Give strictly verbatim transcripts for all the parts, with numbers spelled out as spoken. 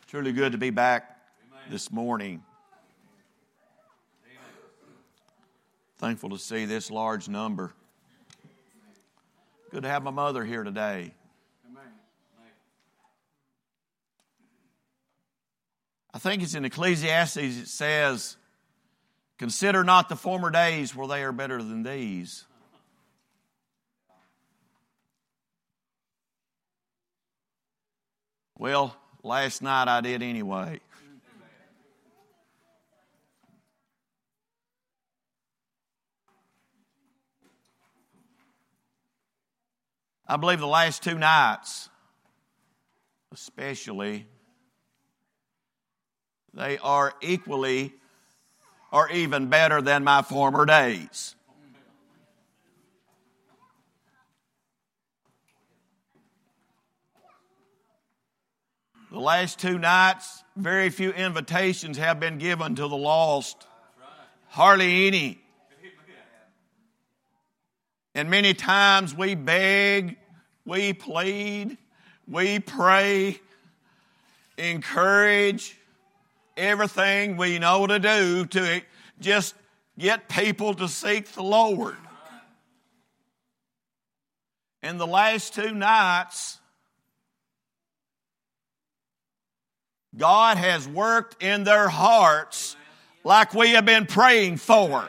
Truly good to be back this morning. Thankful to see this large number. Good to have my mother here today. I think it's in Ecclesiastes it says, "Consider not the former days, for they are better than these." Well, last night I did anyway. I believe the last two nights, especially, they are equally or even better than my former days. The last two nights, very few invitations have been given to the lost. Hardly any. And many times we beg, we plead, we pray, encourage, everything we know to do to just get people to seek the Lord. And the last two nights, God has worked in their hearts like we have been praying for.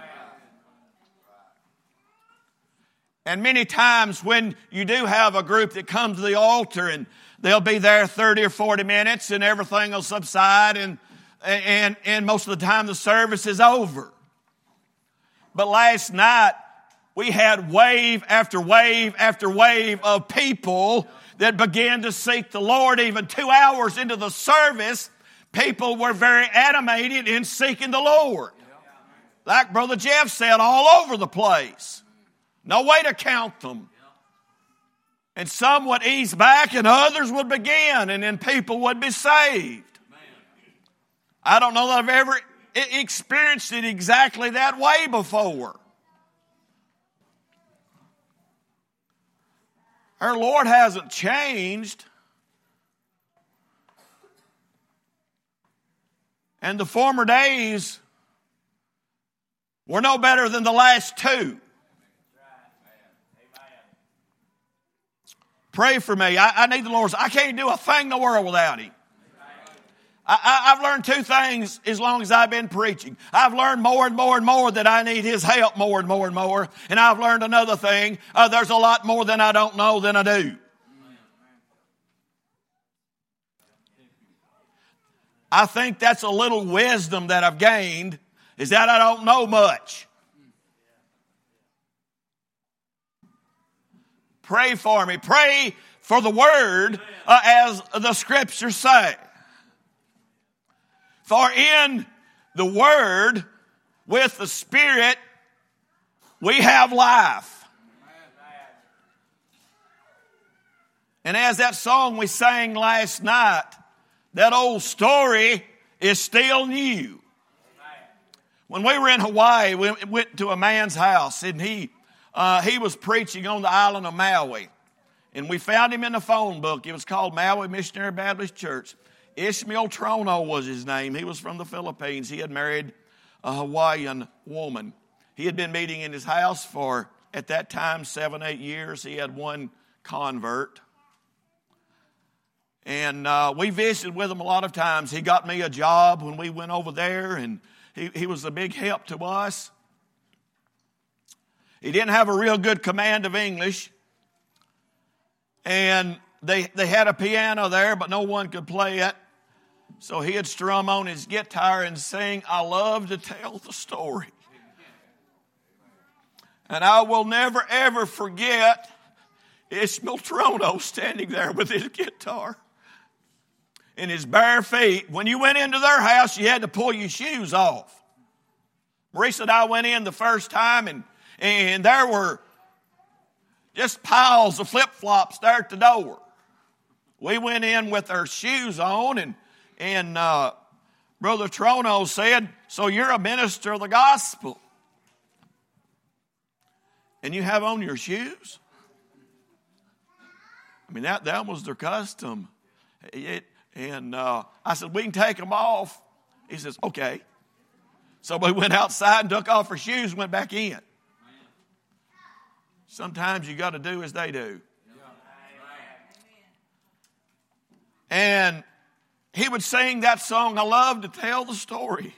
And many times when you do have a group that comes to the altar and they'll be there thirty or forty minutes and everything will subside and, and, and most of the time the service is over. But last night we had wave after wave after wave of people that began to seek the Lord. Even two hours into the service, people were very animated in seeking the Lord. Like Brother Jeff said, all over the place. No way to count them. And some would ease back and others would begin, and then people would be saved. I don't know that I've ever experienced it exactly that way before. Our Lord hasn't changed. And the former days were no better than the last two. Pray for me. I, I need the Lord. I can't do a thing in the world without Him. I, I, I've learned two things as long as I've been preaching. I've learned more and more and more that I need His help more and more and more. And I've learned another thing. Uh, there's a lot more than I don't know than I do. I think that's a little wisdom that I've gained, is that I don't know much. Pray for me. Pray for the Word uh, as the Scriptures say. For in the Word, with the Spirit, we have life. And as that song we sang last night, that old story is still new. When we were in Hawaii, we went to a man's house, and he uh, he was preaching on the island of Maui. And we found him in the phone book. It was called Maui Missionary Baptist Church. Ishmael Trono was his name. He was from the Philippines. He had married a Hawaiian woman. He had been meeting in his house for, at that time, seven, eight years. He had one convert. And uh, we visited with him a lot of times. He got me a job when we went over there, and he, he was a big help to us. He didn't have a real good command of English. And they, they had a piano there, but no one could play it. So he'd strum on his guitar and sing, "I love to tell the story." And I will never, ever forget Ishmael Trono standing there with his guitar in his bare feet. When you went into their house, you had to pull your shoes off. Maurice and I went in the first time, and, and there were just piles of flip-flops there at the door. We went in with our shoes on, and, and uh, Brother Trono said, "So you're a minister of the gospel, and you have on your shoes?" I mean, that, that was their custom. It, And uh, I said, we can take them off. He says, okay. So we went outside and took off our shoes and went back in. Sometimes you got to do as they do. And he would sing that song, I love to tell the story.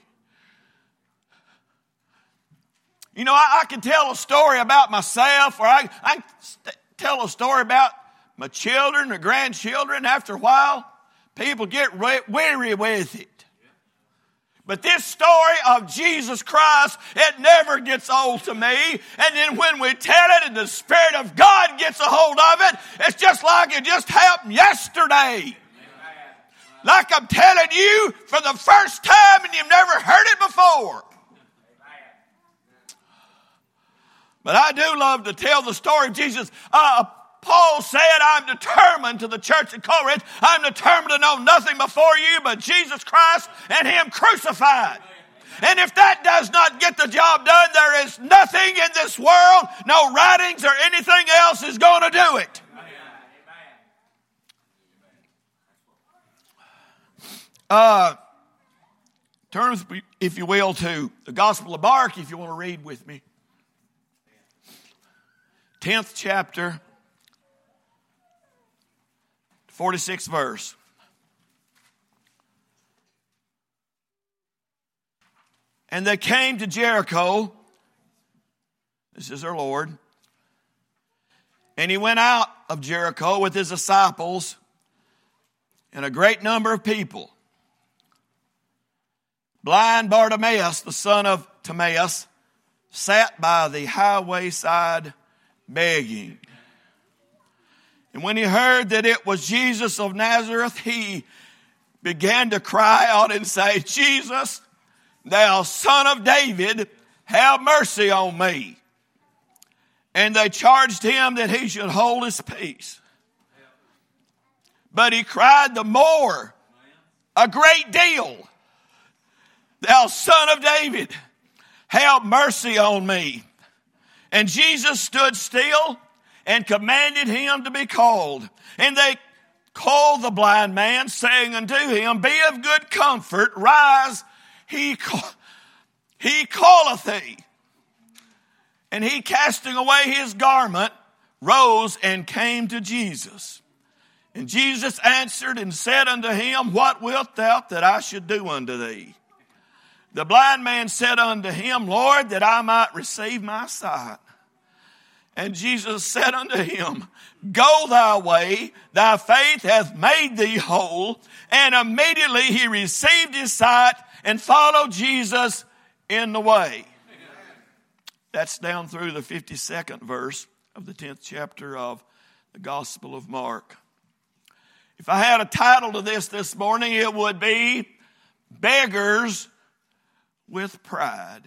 You know, I, I can tell a story about myself, or I, I can st- tell a story about my children or grandchildren. After a while, people get re- weary with it. But this story of Jesus Christ, it never gets old to me. And then when we tell it and the Spirit of God gets a hold of it, it's just like it just happened yesterday. Like I'm telling you for the first time and you've never heard it before. But I do love to tell the story of Jesus. Uh, Paul said, I'm determined to the church at Corinth, I'm determined to know nothing before you but Jesus Christ and Him crucified. And if that does not get the job done, there is nothing in this world, no writings or anything else is going to do it. Uh, turn, if you will, to the Gospel of Mark, if you want to read with me. tenth chapter, forty-sixth verse. And they came to Jericho. This is our Lord. And he went out of Jericho with his disciples and a great number of people. Blind Bartimaeus, the son of Timaeus, sat by the highway side begging. And when he heard that it was Jesus of Nazareth, he began to cry out and say, Jesus, thou son of David, have mercy on me. And they charged him that he should hold his peace. But he cried the more, a great deal, thou son of David, have mercy on me. And Jesus stood still and commanded him to be called. And they called the blind man, saying unto him, be of good comfort, rise, he, call, he calleth thee. And he, casting away his garment, rose and came to Jesus. And Jesus answered and said unto him, what wilt thou that I should do unto thee? The blind man said unto him, Lord, that I might receive my sight. And Jesus said unto him, go thy way, thy faith hath made thee whole. And immediately he received his sight and followed Jesus in the way. That's down through the fifty-second verse of the tenth chapter of the Gospel of Mark. If I had a title to this this morning, it would be Beggars with Pride.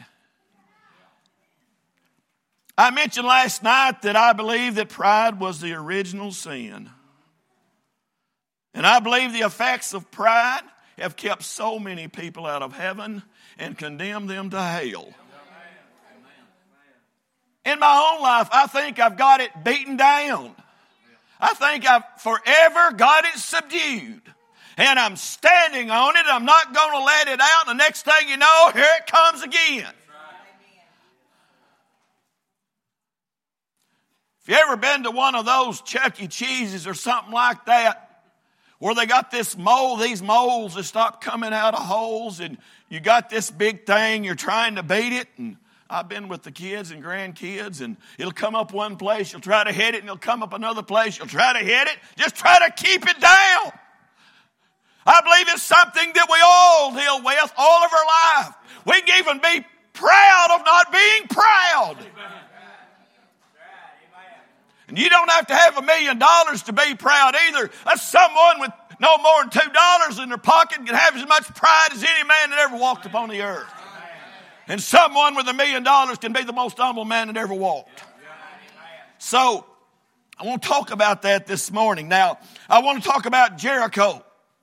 I mentioned last night that I believe that pride was the original sin. And I believe the effects of pride have kept so many people out of heaven and condemned them to hell. In my own life, I think I've got it beaten down. I think I've forever got it subdued. And I'm standing on it. I'm not going to let it out. And the next thing you know, here it comes again. If you ever been to one of those Chuck E. Cheese's or something like that, where they got this mold, these molds that stop coming out of holes, and you got this big thing, you're trying to beat it, and I've been with the kids and grandkids, and it'll come up one place, you'll try to hit it, and it'll come up another place, you'll try to hit it. Just try to keep it down. I believe it's something that we all deal with all of our life. We can even be proud of not being proud. And you don't have to have a million dollars to be proud either. That's someone with no more than two dollars in their pocket can have as much pride as any man that ever walked upon the earth. And someone with a million dollars can be the most humble man that ever walked. So, I want to talk about that this morning. Now, I want to talk about Jericho.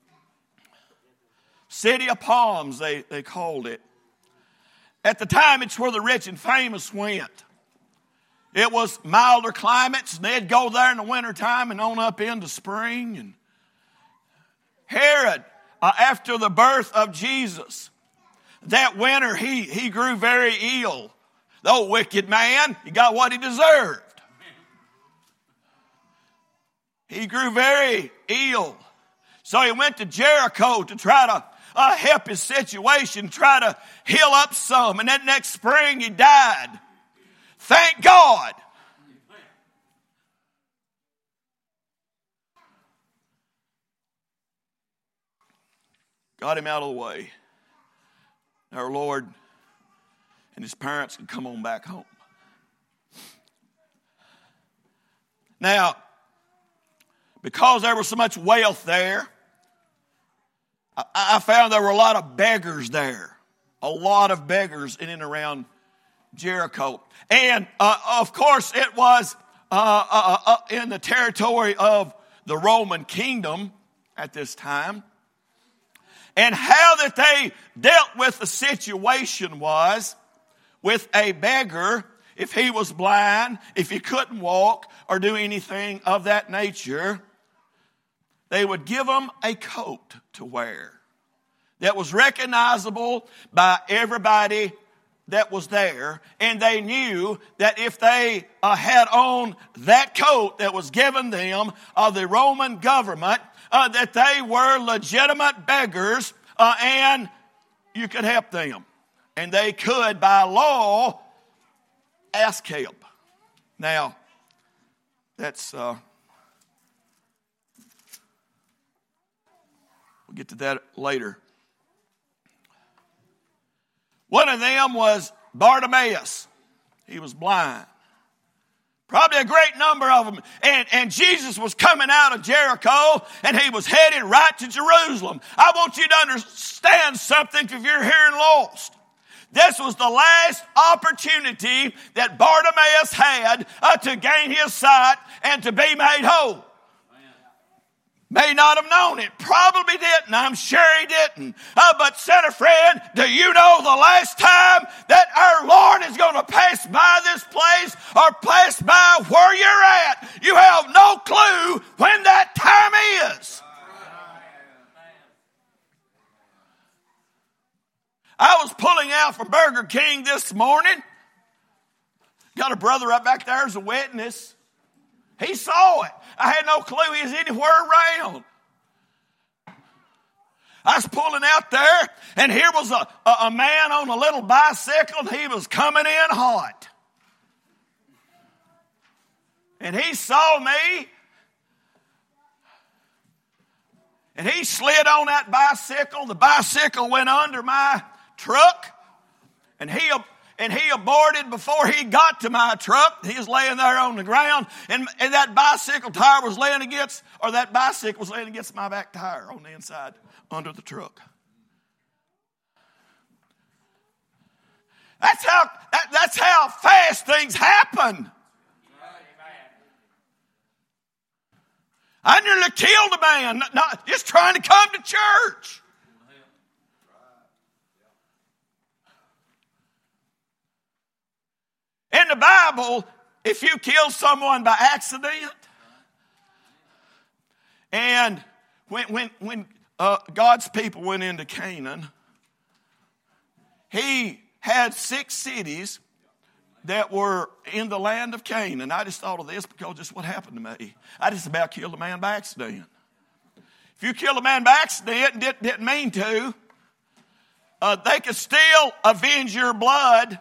City of Palms, they, they called it. At the time, it's where the rich and famous went. It was milder climates, and they'd go there in the wintertime and on up into spring. And Herod uh, after the birth of Jesus, that winter he, he grew very ill. The old wicked man, he got what he deserved. He grew very ill. So he went to Jericho to try to uh, help his situation, try to heal up some. And that next spring he died. Thank God. Got him out of the way. Our Lord and his parents could come on back home. Now, because there was so much wealth there, I, I found there were a lot of beggars there. A lot of beggars in and around Jericho. And, uh, of course, it was uh, uh, uh, in the territory of the Roman kingdom at this time. And how that they dealt with the situation was with a beggar, if he was blind, if he couldn't walk or do anything of that nature, they would give him a coat to wear that was recognizable by everybody that was there. And they knew that if they uh, had on that coat that was given them of the Roman government, Uh, that they were legitimate beggars, uh, and you could help them. And they could, by law, ask help. Now, that's, uh, we'll get to that later. One of them was Bartimaeus. He was blind. Probably a great number of them. And, and Jesus was coming out of Jericho, and he was headed right to Jerusalem. I want you to understand something if you're here and lost. This was the last opportunity that Bartimaeus had uh, to gain his sight and to be made whole. May not have known it. Probably didn't. I'm sure he didn't. Uh, but, sinner friend, do you know the last time that our Lord is going to pass by this place or pass by where you're at? You have no clue when that time is. I was pulling out from Burger King this morning. Got a brother right back there as a witness. He saw it. I had no clue he was anywhere around. I was pulling out there, and here was a, a, a man on a little bicycle, and he was coming in hot. And he saw me, and he slid on that bicycle. The bicycle went under my truck, and he And he aborted before he got to my truck. He was laying there on the ground, and, and that bicycle tire was laying against, or that bicycle was laying against my back tire on the inside under the truck. That's how, that, that's how fast things happen. I nearly killed a man, not, not just trying to come to church. In the Bible, if you kill someone by accident, and when when when uh, God's people went into Canaan, he had six cities that were in the land of Canaan. I just thought of this because just what happened to me. I just about killed a man by accident. If you kill a man by accident and didn't, didn't mean to, uh, they could still avenge your blood.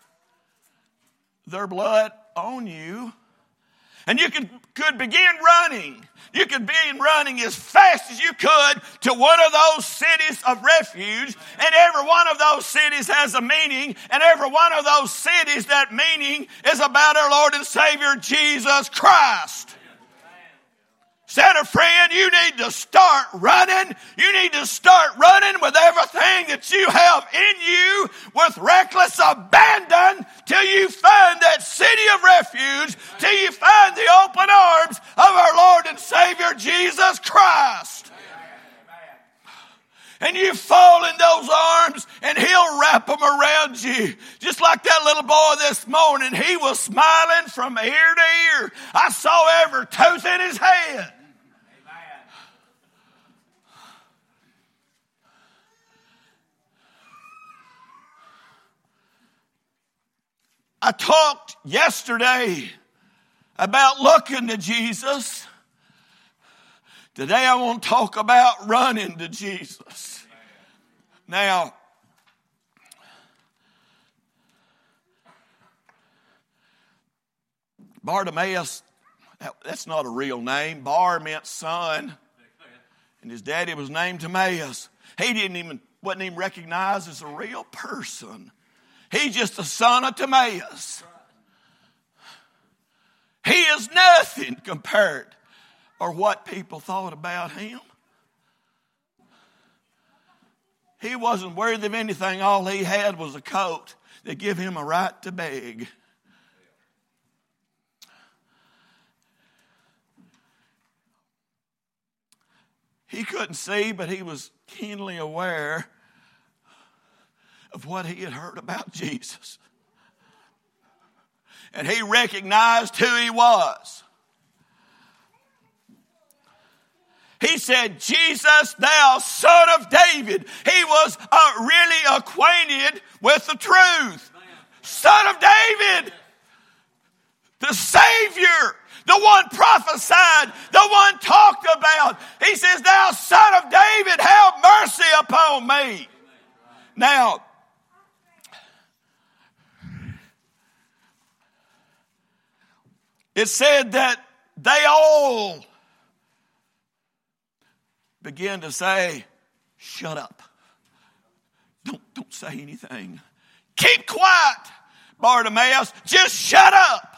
Their blood on you. And you could, could begin running. You could begin running as fast as you could to one of those cities of refuge. And every one of those cities has a meaning. And every one of those cities, that meaning is about our Lord and Savior, Jesus Christ. Sinner friend, you need to start running. You need to start running with everything that you have in you with reckless abandon till you find that city of refuge, till you find the open arms of our Lord and Savior, Jesus Christ. And you fall in those arms, and He'll wrap them around you. Just like that little boy this morning. He was smiling from ear to ear. I saw every tooth in his head. I talked yesterday about looking to Jesus. Today I want to talk about running to Jesus. Now, Bartimaeus, that's not a real name. Bar meant son, and his daddy was named Timaeus. He didn't even, wasn't even recognized as a real person. He's just the son of Timaeus. He is nothing compared or what people thought about him. He wasn't worthy of anything. All he had was a coat that gave him a right to beg. He couldn't see, but he was keenly aware of what he had heard about Jesus. And he recognized who he was. He said, Jesus, thou son of David. He was uh, really acquainted with the truth. Son of David. The Savior. The one prophesied. The one talked about. He says, thou son of David, have mercy upon me. Now, it said that they all began to say, shut up. Don't, don't say anything. Keep quiet, Bartimaeus. Just shut up.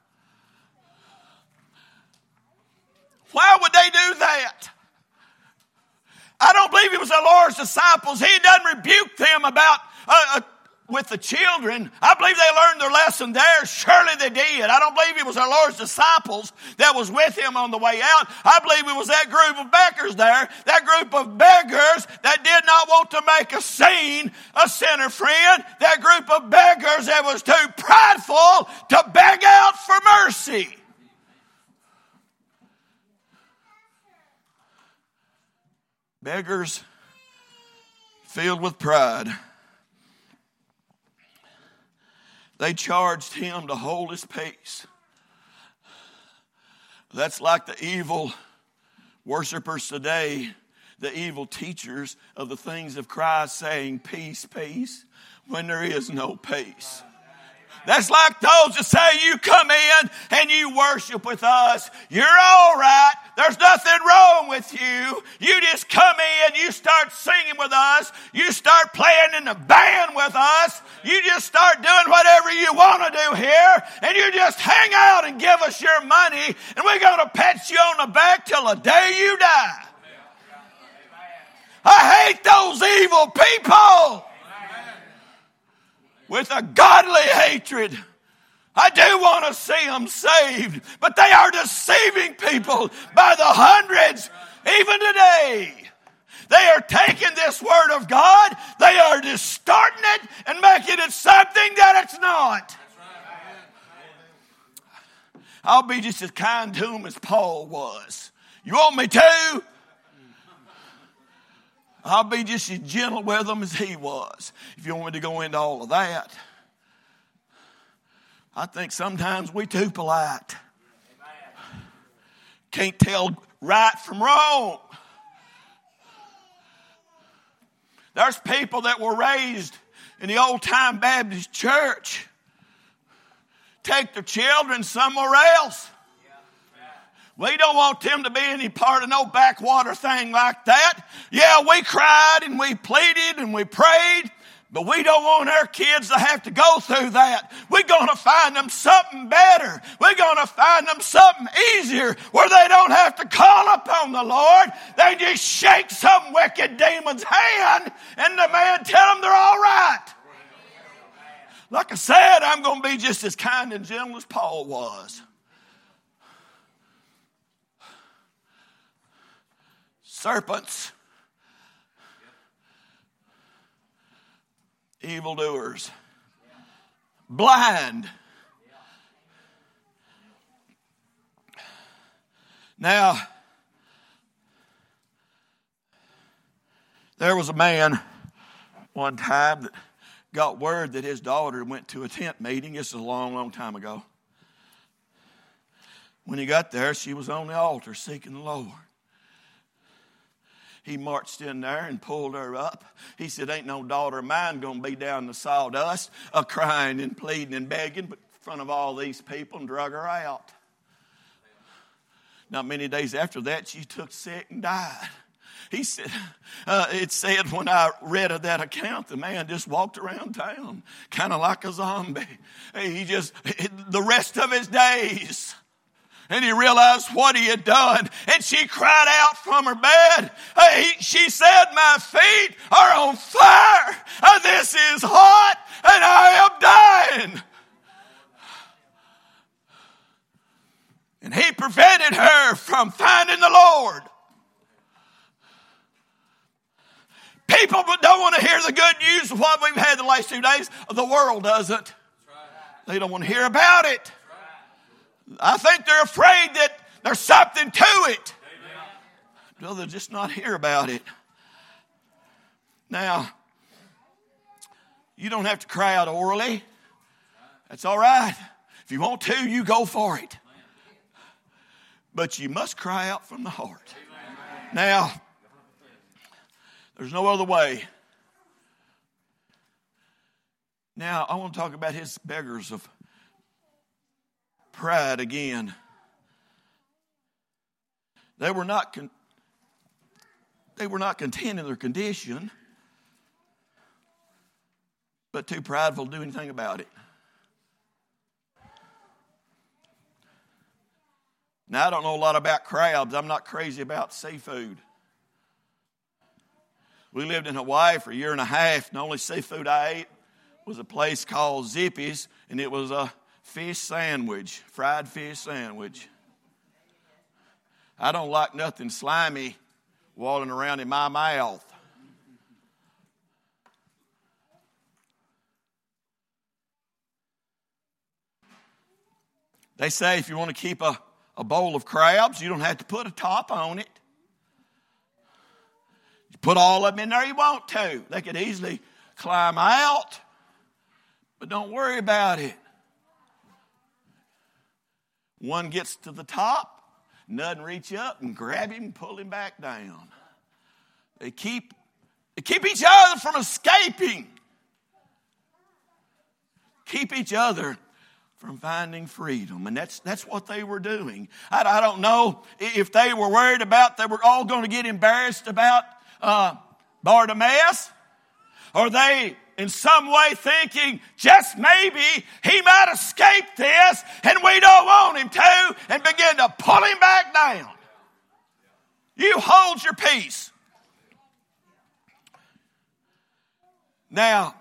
Why would they do that? I don't believe it was the Lord's disciples. He doesn't rebuke them about uh, uh, with the children. I believe they learned their lesson there. Surely they did. I don't believe it was our Lord's disciples that was with him on the way out. I believe it was that group of beggars there, that group of beggars that did not want to make a scene, a sinner friend, that group of beggars that was too prideful to beg out for mercy. Beggars filled with pride. They charged him to hold his peace. That's like the evil worshipers today, the evil teachers of the things of Christ saying peace, peace, when there is no peace. That's like those that say you come in and you worship with us. You're all right. There's nothing wrong with you. You just come in, you start singing with us. You start playing in the band with us. You just start doing whatever you want to do here. And you just hang out and give us your money. And we're going to pat you on the back till the day you die. I hate those evil people. With a godly hatred. I do want to see them saved, but they are deceiving people by the hundreds, even today. They are taking this word of God, they are distorting it and making it something that it's not. I'll be just as kind to them as Paul was. You want me to? I'll be just as gentle with them as he was. If you want me to go into all of that. I think sometimes we too polite. Can't tell right from wrong. There's people that were raised in the old time Baptist church. Take their children somewhere else. We don't want them to be any part of no backwater thing like that. Yeah, we cried and we pleaded and we prayed, but we don't want our kids to have to go through that. We're going to find them something better. We're going to find them something easier where they don't have to call upon the Lord. They just shake some wicked demon's hand and the man tell them they're all right. Like I said, I'm going to be just as kind and gentle as Paul was. Serpents, evildoers, blind. Now, there was a man one time that got word that his daughter went to a tent meeting. This is a long, long time ago. When he got there, she was on the altar seeking the Lord. He marched in there and pulled her up. He said, ain't no daughter of mine going to be down in the sawdust, uh, crying and pleading and begging, but in front of all these people, and drug her out. Not many days after that, she took sick and died. He said, uh, it said when I read of that account, the man just walked around town, kind of like a zombie. He just, the rest of his days. And he realized what he had done. And she cried out from her bed. Hey, she said, my feet are on fire. Uh, this is hot and I am dying. And he prevented her from finding the Lord. People don't want to hear the good news of what we've had the last two days. The world doesn't. They don't want to hear about it. I think they're afraid that there's something to it. No, they'll just not hear about it. Now, you don't have to cry out orally. That's all right. If you want to, you go for it. But you must cry out from the heart. Now, there's no other way. Now, I want to talk about his beggars of pride again. They were not con- they were not content in their condition, but too prideful to do anything about it. Now, I don't know a lot about crabs. I'm not crazy about seafood. We lived in Hawaii for a year and a half, and the only seafood I ate was a place called Zippy's, and it was a fish sandwich, fried fish sandwich. I don't like nothing slimy walling around in my mouth. They say if you want to keep a, a bowl of crabs, you don't have to put a top on it. You put all of them in there you want to. They could easily climb out, but don't worry about it. One gets to the top, nothing reach up and grab him and pull him back down. They keep, they keep each other from escaping. Keep each other from finding freedom. And that's that's what they were doing. I, I don't know if they were worried about they were all going to get embarrassed about uh, Bartimaeus, or they in some way thinking just maybe he might escape this and we don't want him to, and begin to pull him back down. You hold your peace. Now,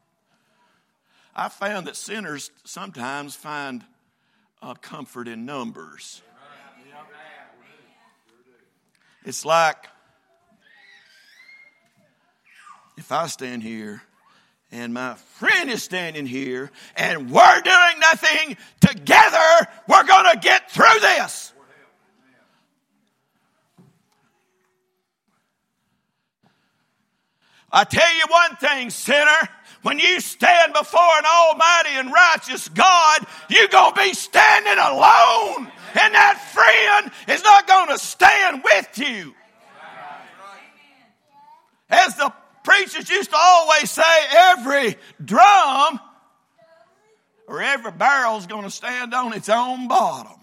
I found that sinners sometimes find uh, comfort in numbers. It's like if I stand here and my friend is standing here and we're doing nothing together, we're going to get through this. I tell you one thing, sinner. When you stand before an almighty and righteous God, you're going to be standing alone. And that friend is not going to stand with you. As the preachers used to always say, every drum or every barrel is going to stand on its own bottom.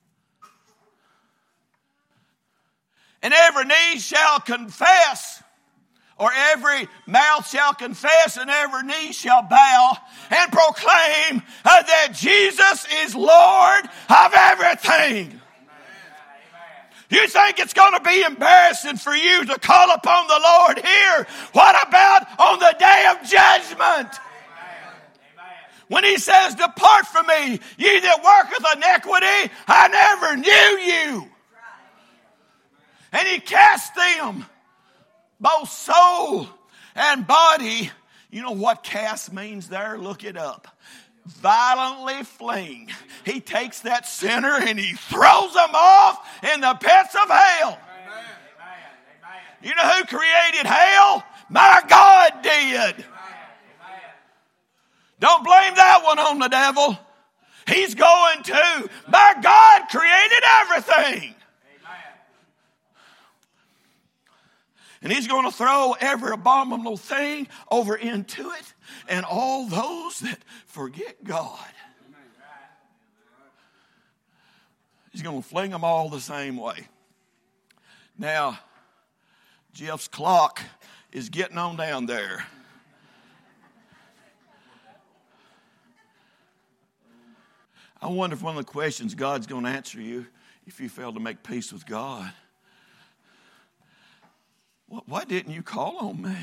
And every knee shall confess, or every mouth shall confess and every knee shall bow and proclaim uh, that Jesus is Lord of everything. You think it's going to be embarrassing for you to call upon the Lord here? What about on the day of judgment? When he says, depart from me, ye that worketh iniquity, I never knew you. And he cast them, both soul and body. You know what cast means there? Look it up. Violently fling. He takes that sinner and he throws them off in the pits of hell. Amen. You know who created hell? My God did. Amen. Don't blame that one on the devil. He's going to. My God created everything. And he's going to throw every abominable thing over into it. And all those that forget God, he's going to fling them all the same way. Now, Jeff's clock is getting on down there. I wonder if one of the questions God's going to answer you if you fail to make peace with God. Why didn't you call on me?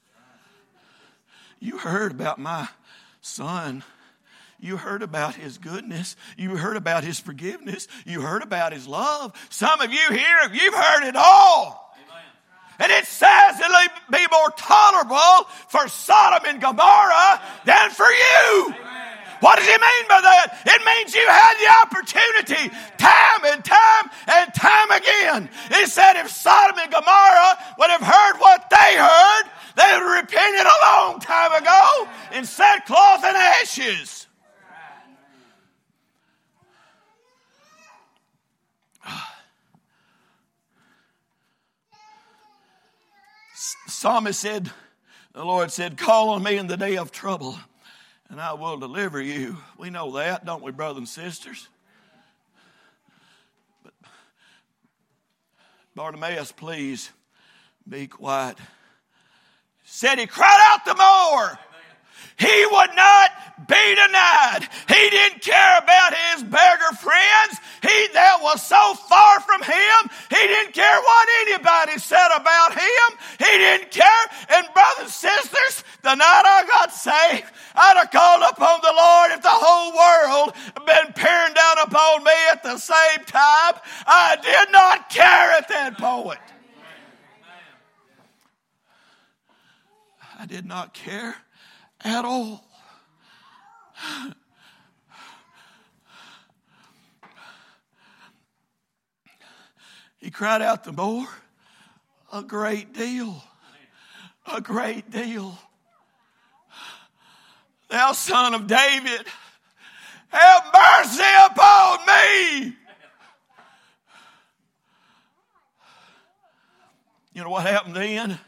You heard about my son. You heard about his goodness. You heard about his forgiveness. You heard about his love. Some of you here, you've heard it all. Amen. And it says it'll be more tolerable for Sodom and Gomorrah than for you. Amen. What does he mean by that? It means you had the opportunity time and time and time again. He said if Sodom and Gomorrah would have heard what they heard, they would have repented a long time ago in sackcloth and ashes. The psalmist said, the Lord said, call on me in the day of trouble, and I will deliver you. We know that, don't we, brothers and sisters? But Bartimaeus, please be quiet. Said he cried out the more. He would not be denied. He didn't care about his beggar friends. He that was so far from him. He didn't care what anybody said about him. He didn't care. And brothers and sisters, the night I got saved, I'd have called upon the Lord if the whole world had been peering down upon me at the same time. I did not care at that point. I did not care at all. He cried out the more, a great deal, a great deal. Thou son of David, have mercy upon me. You know what happened then?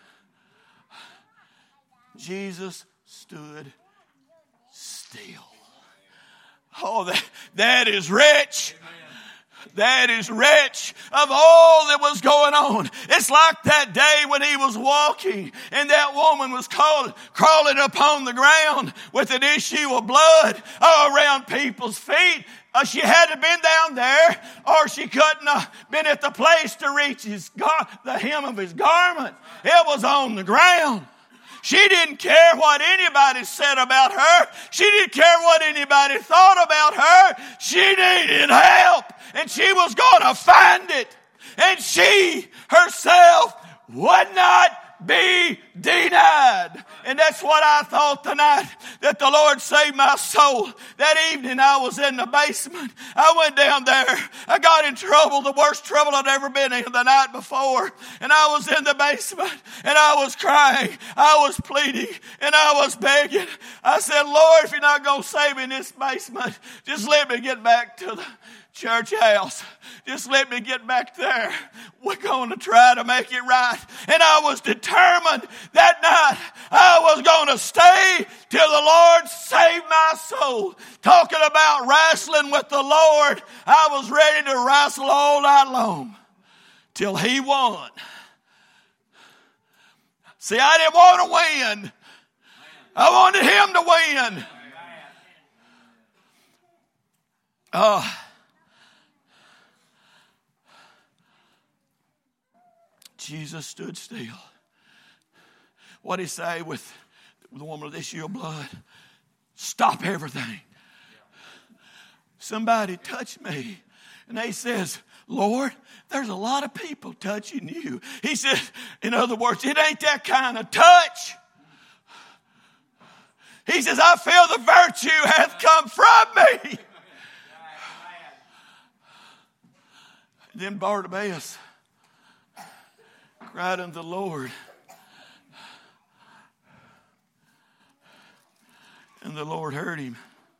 Jesus stood still. Oh, that, that is rich. That is rich of all that was going on. It's like that day when he was walking and that woman was called, crawling upon the ground with an issue of blood around people's feet. Uh, she had to been down there or she couldn't have been at the place to reach his gar- the hem of his garment. It was on the ground. She didn't care what anybody said about her. She didn't care what anybody thought about her. She needed help, and she was going to find it. And she herself would not be denied. And that's what I thought tonight, that the Lord saved my soul. That evening I was in the basement. I went down there. I got in trouble, the worst trouble I'd ever been in the night before. And I was in the basement and I was crying. I was pleading and I was begging. I said, Lord, if you're not going to save me in this basement, just let me get back to the church house. Just let me get back there. We're going to try to make it right. And I was determined that night I was going to stay till the Lord saved my soul. Talking about wrestling with the Lord, I was ready to wrestle all night long till he won. See, I didn't want to win. I wanted him to win. Oh. Jesus stood still. What did he say with the woman with the issue of blood? Stop everything. Somebody touched me. And he says, Lord, there's a lot of people touching you. He said, in other words, it ain't that kind of touch. He says, I feel the virtue hath come from me. Then Bartimaeus cried unto the Lord, And the Lord heard him.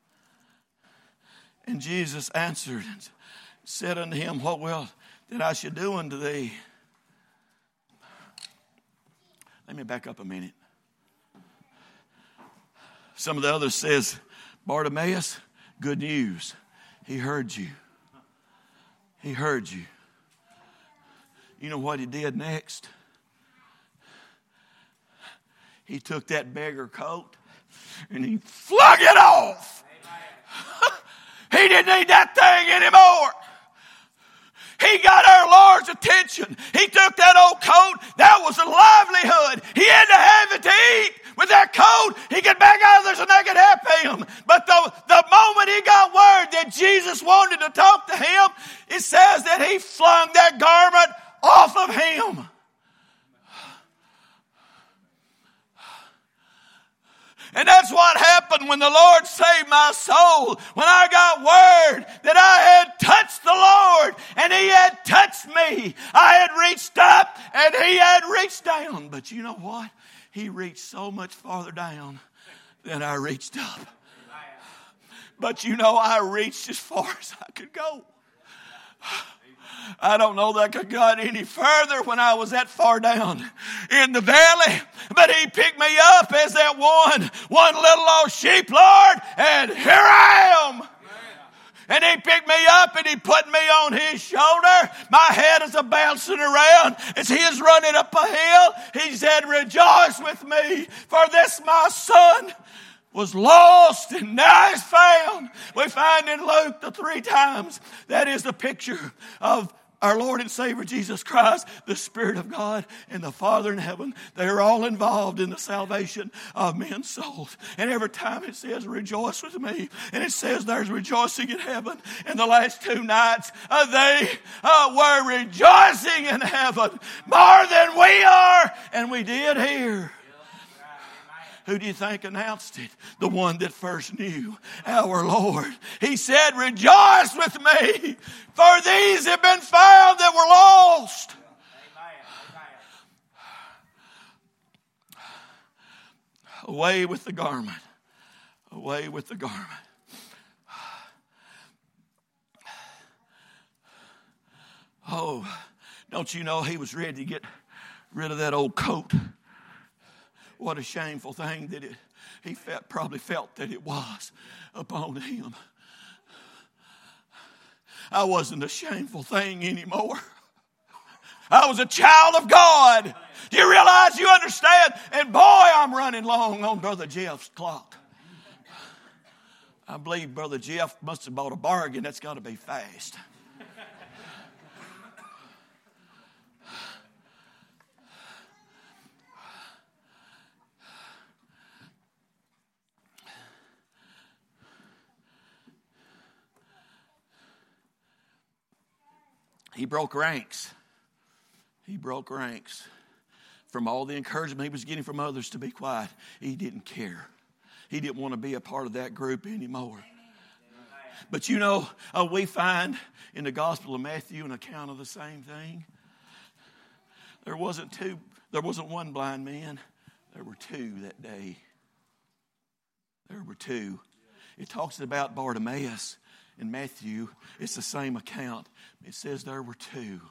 And Jesus answered and said unto him, what will that I should do unto thee? Let me back up a minute. Some of the others says, Bartimaeus, good news. He heard you. He heard you. You know what he did next? He took that beggar coat and he flung it off. He didn't need that thing anymore. He got our Lord's attention. He took that old coat. That was a livelihood. He had to have it to eat. With that coat, he could beg others and they could help him. But the, the moment he got word that Jesus wanted to talk to him, it says that he flung that garment off of him. And that's what happened when the Lord saved my soul. When I got word that I had touched the Lord and He had touched me. I had reached up and He had reached down. But you know what? He reached so much farther down than I reached up. But you know, I reached as far as I could go. I don't know that I could got any further when I was that far down in the valley. But He picked me up as that one, one little old sheep, Lord, and here I am. And He picked me up and He put me on His shoulder. My head is a bouncing around as He is running up a hill. He said, rejoice with me, for this my son was lost and now is found. We find in Luke the three times that is the picture of our Lord and Savior Jesus Christ, the Spirit of God, and the Father in heaven. They are all involved in the salvation of men's souls. And every time it says, rejoice with me, and it says there's rejoicing in heaven. And the last two nights, uh, they uh, were rejoicing in heaven more than we are, and we did here. Who do you think announced it? The one that first knew, our Lord. He said, rejoice with me, for these have been found that were lost. Away with the garment. Away with the garment. Oh, don't you know He was ready to get rid of that old coat? What a shameful thing that it, he felt, probably felt that it was upon him. I wasn't a shameful thing anymore. I was a child of God. Do you realize, you understand? And boy, I'm running long on Brother Jeff's clock. I believe Brother Jeff must have bought a bargain. That's got to be fast. He broke ranks. He broke ranks. From all the encouragement he was getting from others to be quiet, he didn't care. He didn't want to be a part of that group anymore. But you know, uh, we find in the Gospel of Matthew an account of the same thing. There wasn't two, there wasn't one blind man. There were two that day. There were two. It talks about Bartimaeus. In Matthew, it's the same account. It says there were two.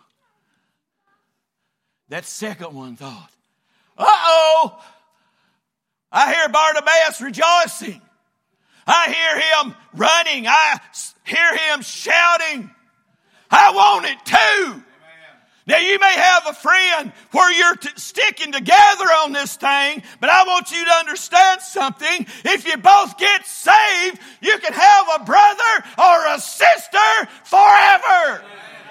That second one thought, uh-oh, I hear Bartimaeus rejoicing. I hear him running. I hear him shouting. I want it too. Now, you may have a friend where you're t- sticking together on this thing, but I want you to understand something. If you both get saved, you can have a brother or a sister forever.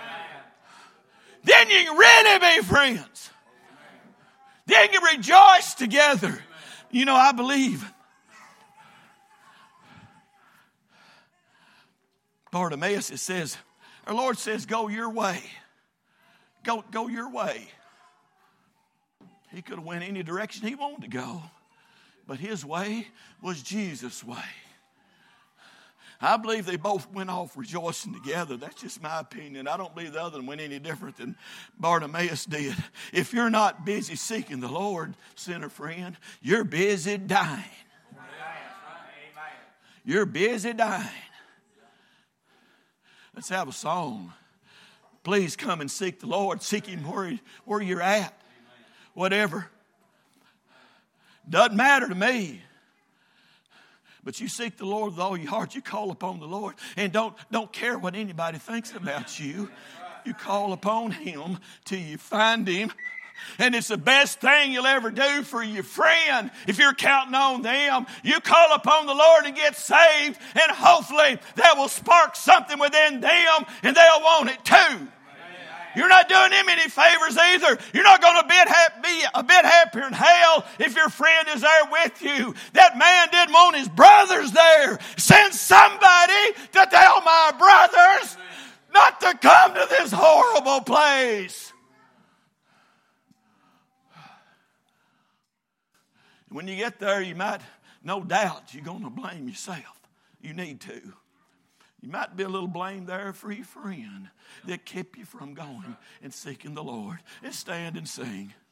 Then you can really be friends. Then you rejoice together. You know, I believe Bartimaeus, it says, our Lord says, go your way. Go, go your way. He could have went any direction he wanted to go. But his way was Jesus' way. I believe they both went off rejoicing together. That's just my opinion. I don't believe the other one went any different than Bartimaeus did. If you're not busy seeking the Lord, sinner friend, you're busy dying. You're busy dying. Let's have a song. Please come and seek the Lord. Seek Him where, he, where you're at. Whatever. Doesn't matter to me. But you seek the Lord with all your heart. You call upon the Lord. And don't, don't care what anybody thinks about you. You call upon Him till you find Him. And it's the best thing you'll ever do for your friend. If you're counting on them, you call upon the Lord and get saved. And hopefully that will spark something within them. And they'll want it too. You're not doing them any favors either. You're not going to be a bit happier in hell if your friend is there with you. That man didn't want his brothers there. Send somebody to tell my brothers not to come to this horrible place. When you get there, you might, no doubt, you're going to blame yourself. You need to. You might be a little blame there for your friend that kept you from going and seeking the Lord. And stand and sing.